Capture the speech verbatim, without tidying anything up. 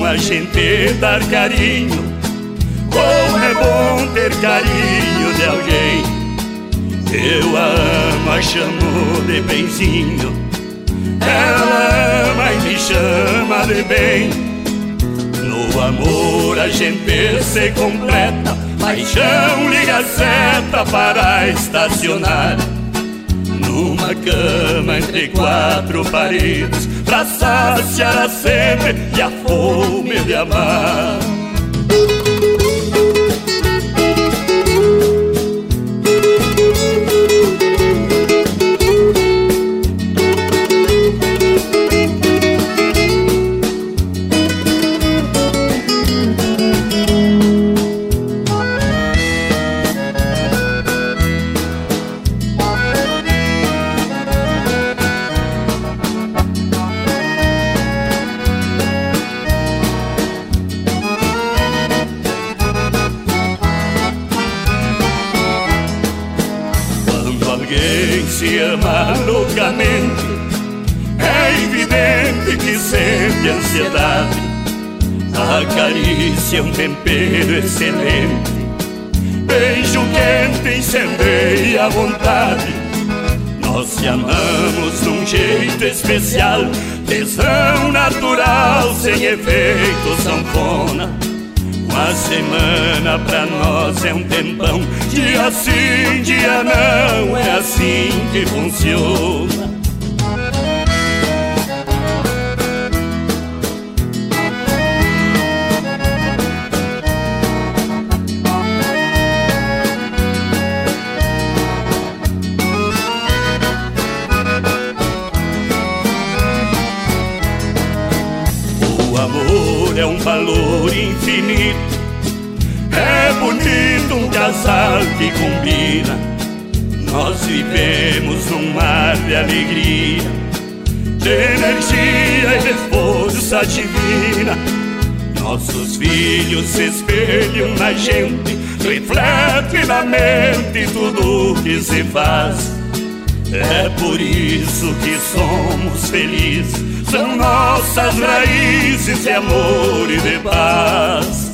a gente dar carinho, como é bom ter carinho de alguém. Eu a amo, a chamo de benzinho, ela ama e me chama de bem. No amor a gente se completa, paixão liga a seta para estacionar numa cama entre quatro paredes, pra saciar a sede e a fome de amar. Alguém se ama loucamente, é evidente que sente ansiedade. A carícia é um tempero excelente, beijo quente incendeia a vontade. Nós se amamos de um jeito especial, tesão natural sem efeito sanfona. Uma semana pra nós é um tempão, dia sim, dia não, é assim que funciona. O amor é um valor infinito, é bonito um casal que combina. Nós vivemos num mar de alegria, de energia e de força divina. Nossos filhos se espelham na gente, refletem na mente tudo o que se faz. É por isso que somos felizes, são nossas raízes de amor e de paz.